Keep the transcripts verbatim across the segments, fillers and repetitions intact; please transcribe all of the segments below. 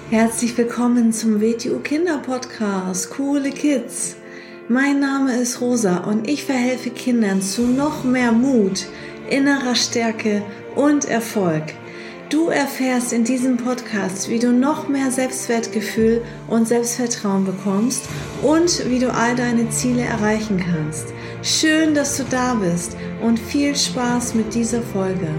Herzlich willkommen zum W T U Kinder Podcast, Coole Kids. Mein Name ist Rosa und ich verhelfe Kindern zu noch mehr Mut, innerer Stärke und Erfolg. Du erfährst in diesem Podcast, wie du noch mehr Selbstwertgefühl und Selbstvertrauen bekommst und wie du all deine Ziele erreichen kannst. Schön, dass du da bist und viel Spaß mit dieser Folge.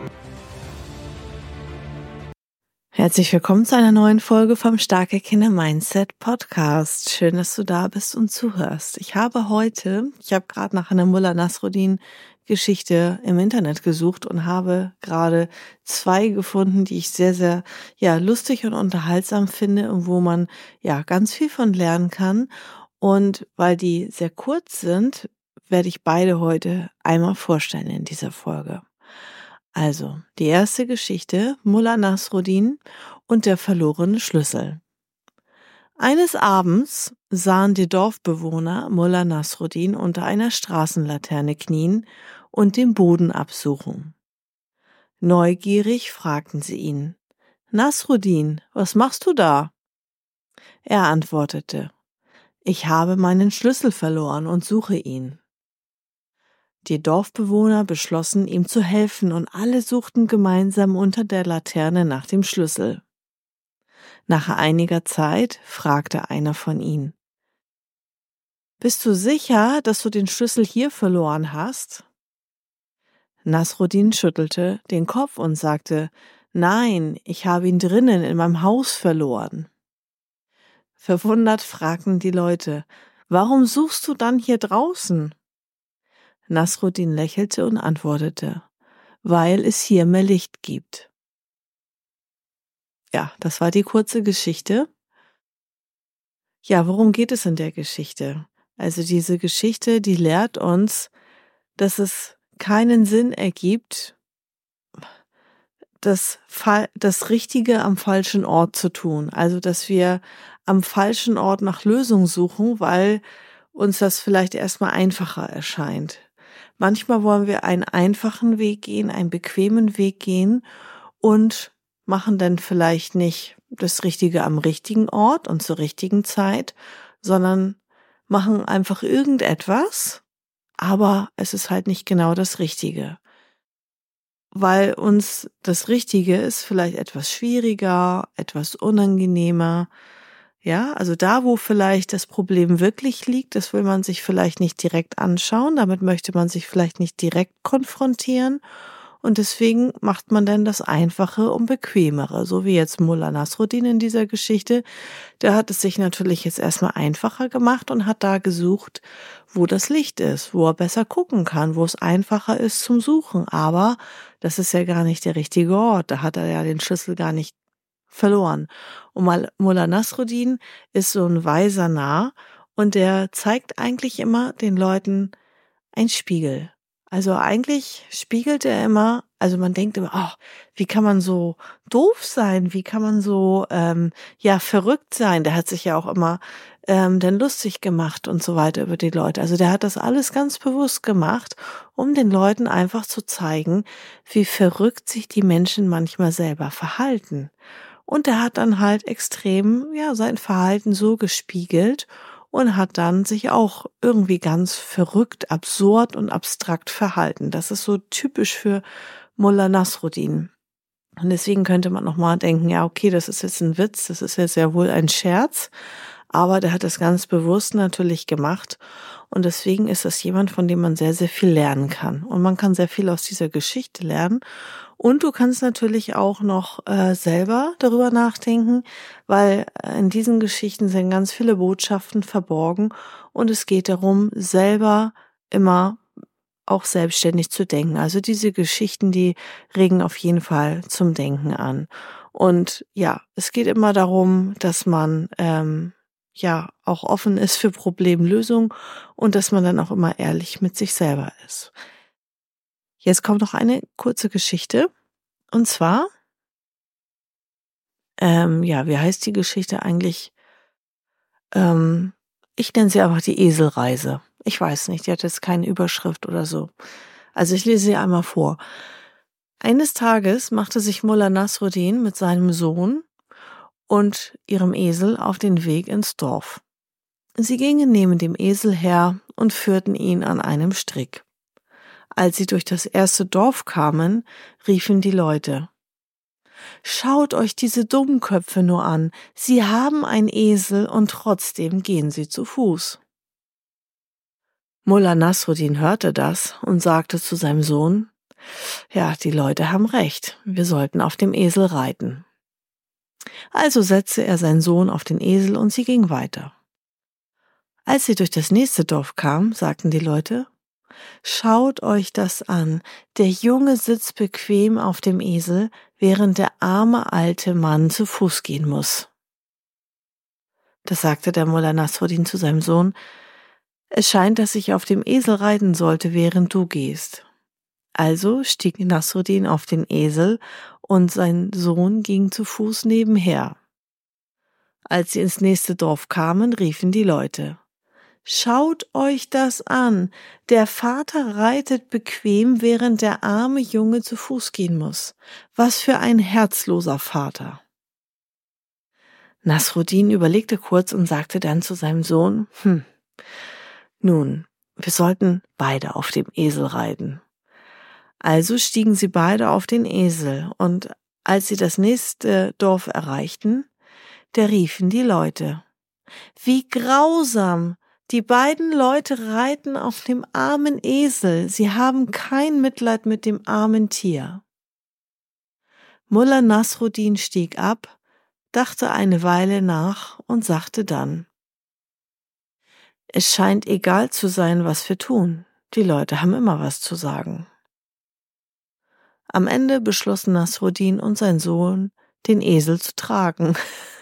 Herzlich willkommen zu einer neuen Folge vom Starke Kinder Mindset Podcast. Schön, dass du da bist und zuhörst. Ich habe heute, ich habe gerade nach einer Mullah Nasruddin Geschichte im Internet gesucht und habe gerade zwei gefunden, die ich sehr, sehr ja lustig und unterhaltsam finde und wo man ja ganz viel von lernen kann. Und weil die sehr kurz sind, werde ich beide heute einmal vorstellen in dieser Folge. Also, die erste Geschichte, Mullah Nasruddin und der verlorene Schlüssel. Eines Abends sahen die Dorfbewohner Mullah Nasruddin unter einer Straßenlaterne knien und den Boden absuchen. Neugierig fragten sie ihn: Nasruddin, was machst du da? Er antwortete: Ich habe meinen Schlüssel verloren und suche ihn. Die Dorfbewohner beschlossen, ihm zu helfen, und alle suchten gemeinsam unter der Laterne nach dem Schlüssel. Nach einiger Zeit fragte einer von ihnen: Bist du sicher, dass du den Schlüssel hier verloren hast? Nasruddin schüttelte den Kopf und sagte: Nein, ich habe ihn drinnen in meinem Haus verloren. Verwundert fragten die Leute: Warum suchst du dann hier draußen? Nasruddin lächelte und antwortete: Weil es hier mehr Licht gibt. Ja, das war die kurze Geschichte. Ja, worum geht es in der Geschichte? Also diese Geschichte, die lehrt uns, dass es keinen Sinn ergibt, das, das Richtige am falschen Ort zu tun. Also, dass wir am falschen Ort nach Lösungen suchen, weil uns das vielleicht erstmal einfacher erscheint. Manchmal wollen wir einen einfachen Weg gehen, einen bequemen Weg gehen und machen dann vielleicht nicht das Richtige am richtigen Ort und zur richtigen Zeit, sondern machen einfach irgendetwas, aber es ist halt nicht genau das Richtige. Weil uns das Richtige ist vielleicht etwas schwieriger, etwas unangenehmer. Ja, also da, wo vielleicht das Problem wirklich liegt, das will man sich vielleicht nicht direkt anschauen, damit möchte man sich vielleicht nicht direkt konfrontieren und deswegen macht man dann das Einfache und Bequemere, so wie jetzt Mullah Nasruddin in dieser Geschichte. Der hat es sich natürlich jetzt erstmal einfacher gemacht und hat da gesucht, wo das Licht ist, wo er besser gucken kann, wo es einfacher ist zum Suchen, aber das ist ja gar nicht der richtige Ort, da hat er ja den Schlüssel gar nicht verloren. Und Mullah Nasruddin ist so ein weiser Narr und der zeigt eigentlich immer den Leuten ein Spiegel. Also eigentlich spiegelt er immer, also man denkt immer, ach, wie kann man so doof sein, wie kann man so ähm, ja verrückt sein. Der hat sich ja auch immer ähm, dann lustig gemacht und so weiter über die Leute. Also der hat das alles ganz bewusst gemacht, um den Leuten einfach zu zeigen, wie verrückt sich die Menschen manchmal selber verhalten. Und er hat dann halt extrem, ja, sein Verhalten so gespiegelt und hat dann sich auch irgendwie ganz verrückt, absurd und abstrakt verhalten. Das ist so typisch für Mullah Nasruddin. Und deswegen könnte man nochmal denken, ja, okay, das ist jetzt ein Witz, das ist jetzt ja wohl ein Scherz, aber der hat das ganz bewusst natürlich gemacht. Und deswegen ist das jemand, von dem man sehr, sehr viel lernen kann. Und man kann sehr viel aus dieser Geschichte lernen. Und du kannst natürlich auch noch äh, selber darüber nachdenken, weil in diesen Geschichten sind ganz viele Botschaften verborgen. Und es geht darum, selber immer auch selbstständig zu denken. Also diese Geschichten, die regen auf jeden Fall zum Denken an. Und ja, es geht immer darum, dass man ähm, ja auch offen ist für Problemlösung und dass man dann auch immer ehrlich mit sich selber ist. Jetzt kommt noch eine kurze Geschichte und zwar, ähm, ja, wie heißt die Geschichte eigentlich? Ähm, ich nenne sie einfach die Eselreise. Ich weiß nicht, die hat jetzt keine Überschrift oder so. Also ich lese sie einmal vor. Eines Tages machte sich Mullah Nasruddin mit seinem Sohn und ihrem Esel auf den Weg ins Dorf. Sie gingen neben dem Esel her und führten ihn an einem Strick. Als sie durch das erste Dorf kamen, riefen die Leute: »Schaut euch diese Dummköpfe nur an, sie haben einen Esel und trotzdem gehen sie zu Fuß.« Mullah Nasruddin hörte das und sagte zu seinem Sohn: »Ja, die Leute haben recht, wir sollten auf dem Esel reiten.« Also setzte er seinen Sohn auf den Esel und sie ging weiter. Als sie durch das nächste Dorf kam, sagten die Leute: »Schaut euch das an, der Junge sitzt bequem auf dem Esel, während der arme alte Mann zu Fuß gehen muss.« Das sagte der Mullah Nasruddin zu seinem Sohn: »Es scheint, dass ich auf dem Esel reiten sollte, während du gehst.« Also stieg Nasruddin auf den Esel und sein Sohn ging zu Fuß nebenher. Als sie ins nächste Dorf kamen, riefen die Leute: »Schaut euch das an, der Vater reitet bequem, während der arme Junge zu Fuß gehen muss. Was für ein herzloser Vater.« Nasruddin überlegte kurz und sagte dann zu seinem Sohn: »Hm, nun, wir sollten beide auf dem Esel reiten.« Also stiegen sie beide auf den Esel, und als sie das nächste Dorf erreichten, da riefen die Leute: »Wie grausam! Die beiden Leute reiten auf dem armen Esel, sie haben kein Mitleid mit dem armen Tier.« Mullah Nasruddin stieg ab, dachte eine Weile nach und sagte dann: »Es scheint egal zu sein, was wir tun. Die Leute haben immer was zu sagen.« Am Ende beschlossen Nasruddin und sein Sohn, den Esel zu tragen.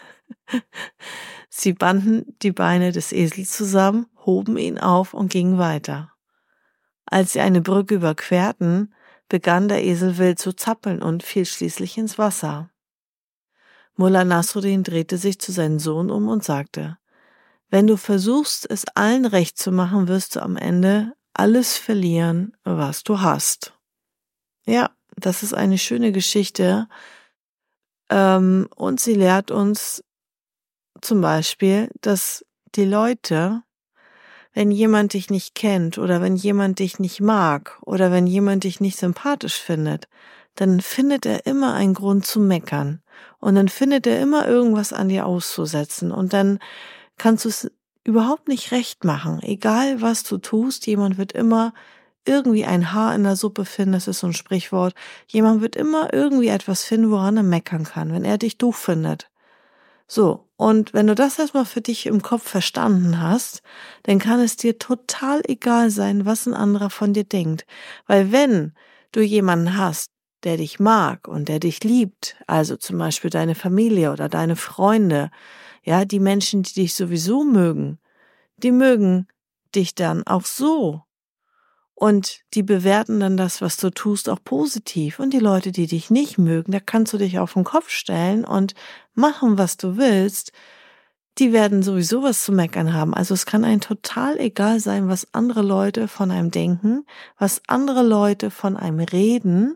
Sie banden die Beine des Esels zusammen, hoben ihn auf und gingen weiter. Als sie eine Brücke überquerten, begann der Esel wild zu zappeln und fiel schließlich ins Wasser. Mullah Nasruddin drehte sich zu seinem Sohn um und sagte: »Wenn du versuchst, es allen recht zu machen, wirst du am Ende alles verlieren, was du hast.« Ja, das ist eine schöne Geschichte, ähm, und sie lehrt uns zum Beispiel, dass die Leute, wenn jemand dich nicht kennt oder wenn jemand dich nicht mag oder wenn jemand dich nicht sympathisch findet, dann findet er immer einen Grund zu meckern und dann findet er immer irgendwas an dir auszusetzen und dann kannst du es überhaupt nicht recht machen. Egal was du tust, jemand wird immer irgendwie ein Haar in der Suppe finden, das ist so ein Sprichwort. Jemand wird immer irgendwie etwas finden, woran er meckern kann, wenn er dich doof findet. So, und wenn du das erstmal für dich im Kopf verstanden hast, dann kann es dir total egal sein, was ein anderer von dir denkt. Weil wenn du jemanden hast, der dich mag und der dich liebt, also zum Beispiel deine Familie oder deine Freunde, ja, die Menschen, die dich sowieso mögen, die mögen dich dann auch so. Und die bewerten dann das, was du tust, auch positiv. Und die Leute, die dich nicht mögen, da kannst du dich auf den Kopf stellen und machen, was du willst. Die werden sowieso was zu meckern haben. Also es kann einem total egal sein, was andere Leute von einem denken, was andere Leute von einem reden.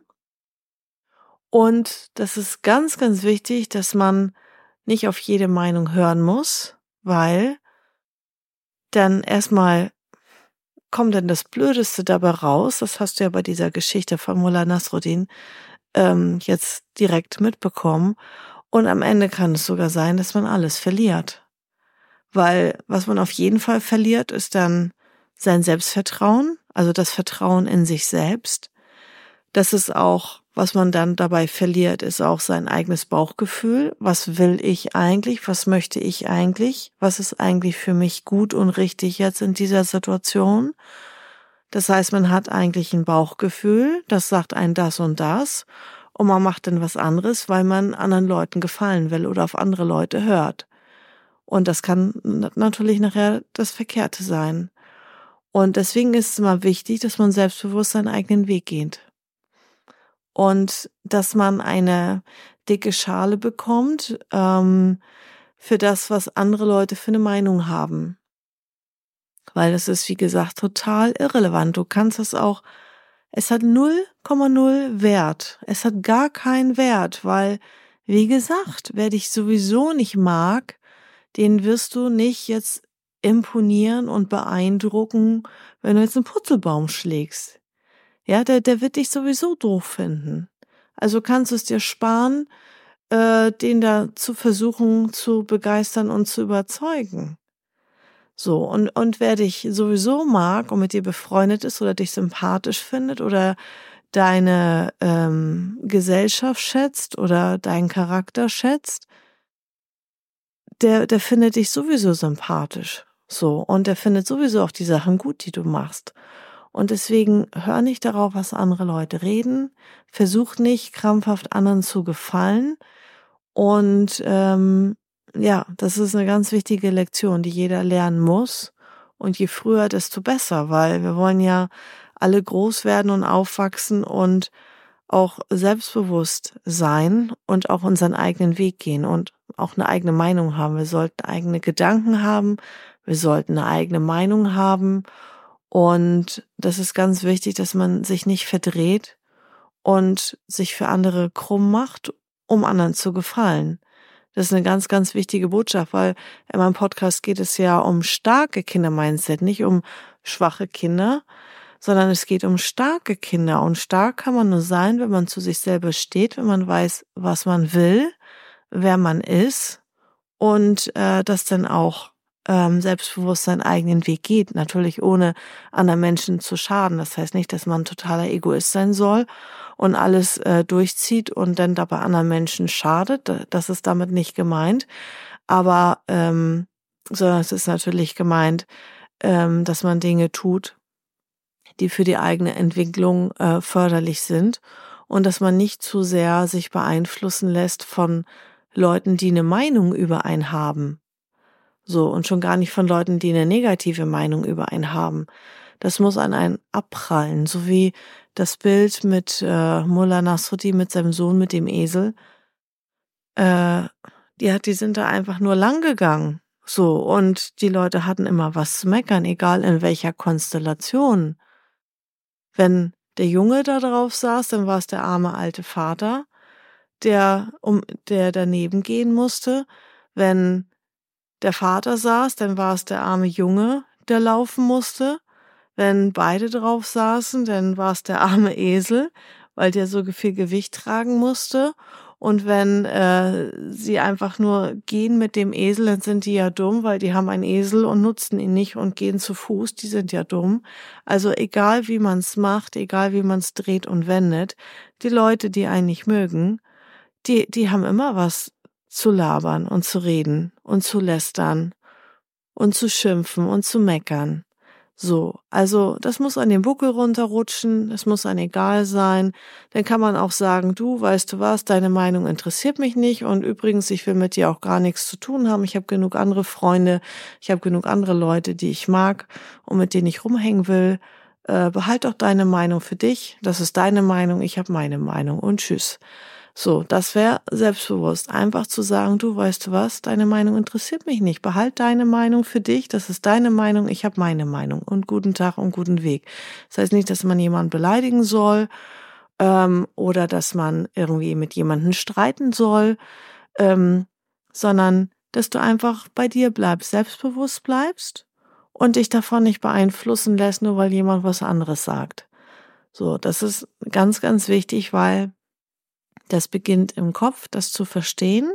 Und das ist ganz, ganz wichtig, dass man nicht auf jede Meinung hören muss, weil dann erstmal kommt dann das Blödeste dabei raus. Das hast du ja bei dieser Geschichte von Mullah Nasruddin ähm, jetzt direkt mitbekommen. Und am Ende kann es sogar sein, dass man alles verliert. Weil was man auf jeden Fall verliert, ist dann sein Selbstvertrauen, also das Vertrauen in sich selbst. Das ist auch, was man dann dabei verliert, ist auch sein eigenes Bauchgefühl. Was will ich eigentlich? Was möchte ich eigentlich? Was ist eigentlich für mich gut und richtig jetzt in dieser Situation? Das heißt, man hat eigentlich ein Bauchgefühl, das sagt einem das und das. Und man macht dann was anderes, weil man anderen Leuten gefallen will oder auf andere Leute hört. Und das kann natürlich nachher das Verkehrte sein. Und deswegen ist es immer wichtig, dass man selbstbewusst seinen eigenen Weg geht. Und dass man eine dicke Schale bekommt ähm, für das, was andere Leute für eine Meinung haben. Weil das ist, wie gesagt, total irrelevant. Du kannst es auch, es hat null Komma null Wert. Es hat gar keinen Wert, weil wie gesagt, wer dich sowieso nicht mag, den wirst du nicht jetzt imponieren und beeindrucken, wenn du jetzt einen Purzelbaum schlägst. Ja, der, der wird dich sowieso doof finden. Also kannst du es dir sparen, äh, den da zu versuchen zu begeistern und zu überzeugen. So, und, und wer dich sowieso mag und mit dir befreundet ist oder dich sympathisch findet oder deine ähm, Gesellschaft schätzt oder deinen Charakter schätzt, der, der findet dich sowieso sympathisch. So, und der findet sowieso auch die Sachen gut, die du machst. Und deswegen hör nicht darauf, was andere Leute reden. Versuch nicht krampfhaft anderen zu gefallen. Und ähm, ja, das ist eine ganz wichtige Lektion, die jeder lernen muss. Und je früher, desto besser, weil wir wollen ja alle groß werden und aufwachsen und auch selbstbewusst sein und auch unseren eigenen Weg gehen und auch eine eigene Meinung haben. Wir sollten eigene Gedanken haben, wir sollten eine eigene Meinung haben. Und das ist ganz wichtig, dass man sich nicht verdreht und sich für andere krumm macht, um anderen zu gefallen. Das ist eine ganz, ganz wichtige Botschaft, weil in meinem Podcast geht es ja um starke Kinder-Mindset, nicht um schwache Kinder, sondern es geht um starke Kinder. Und stark kann man nur sein, wenn man zu sich selber steht, wenn man weiß, was man will, wer man ist und äh, das dann auch ähm, selbstbewusst seinen eigenen Weg geht. Natürlich ohne anderen Menschen zu schaden. Das heißt nicht, dass man ein totaler Egoist sein soll und alles äh, durchzieht und dann dabei anderen Menschen schadet. Das ist damit nicht gemeint. Aber ähm, sondern es ist natürlich gemeint, ähm, dass man Dinge tut, die für die eigene Entwicklung äh, förderlich sind und dass man nicht zu sehr sich beeinflussen lässt von Leuten, die eine Meinung über einen haben. So, und schon gar nicht von Leuten, die eine negative Meinung über einen haben. Das muss an einen abprallen, so wie das Bild mit äh, Mullah Nasruddin mit seinem Sohn mit dem Esel. Äh, ja, die sind da einfach nur lang gegangen. So, und die Leute hatten immer was zu meckern, egal in welcher Konstellation. Wenn der Junge da drauf saß, dann war es der arme alte Vater, der um der daneben gehen musste. Wenn der Vater saß, dann war es der arme Junge, der laufen musste. Wenn beide drauf saßen, dann war es der arme Esel, weil der so viel Gewicht tragen musste. Und wenn äh, sie einfach nur gehen mit dem Esel, dann sind die ja dumm, weil die haben einen Esel und nutzen ihn nicht und gehen zu Fuß, die sind ja dumm. Also egal wie man es macht, egal wie man es dreht und wendet, die Leute, die einen nicht mögen, die, die haben immer was zu labern und zu reden und zu lästern und zu schimpfen und zu meckern. So, also das muss an den Buckel runterrutschen, es muss einem egal sein. Dann kann man auch sagen, du, weißt du was, deine Meinung interessiert mich nicht und übrigens, ich will mit dir auch gar nichts zu tun haben. Ich habe genug andere Freunde, ich habe genug andere Leute, die ich mag und mit denen ich rumhängen will. Äh, behalt doch deine Meinung für dich, das ist deine Meinung, ich habe meine Meinung und tschüss. So, das wäre selbstbewusst. Einfach zu sagen, du, weißt du was, deine Meinung interessiert mich nicht. Behalt deine Meinung für dich, das ist deine Meinung, ich habe meine Meinung. Und guten Tag und guten Weg. Das heißt nicht, dass man jemanden beleidigen soll ähm, oder dass man irgendwie mit jemandem streiten soll, ähm, sondern dass du einfach bei dir bleibst, selbstbewusst bleibst und dich davon nicht beeinflussen lässt, nur weil jemand was anderes sagt. So, das ist ganz, ganz wichtig, weil das beginnt im Kopf, das zu verstehen,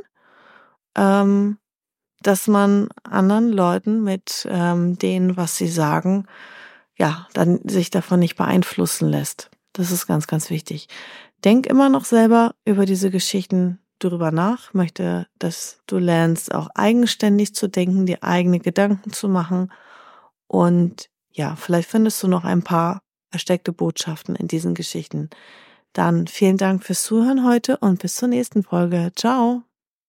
ähm, dass man anderen Leuten mit ähm, denen, was sie sagen, ja, dann sich davon nicht beeinflussen lässt. Das ist ganz, ganz wichtig. Denk immer noch selber über diese Geschichten drüber nach. Möchte, dass du lernst, auch eigenständig zu denken, dir eigene Gedanken zu machen. Und ja, vielleicht findest du noch ein paar versteckte Botschaften in diesen Geschichten. Dann vielen Dank fürs Zuhören heute und bis zur nächsten Folge. Ciao!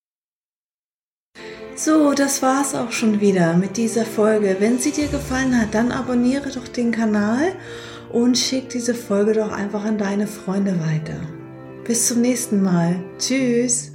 So, das war's auch schon wieder mit dieser Folge. Wenn sie dir gefallen hat, dann abonniere doch den Kanal und schick diese Folge doch einfach an deine Freunde weiter. Bis zum nächsten Mal. Tschüss!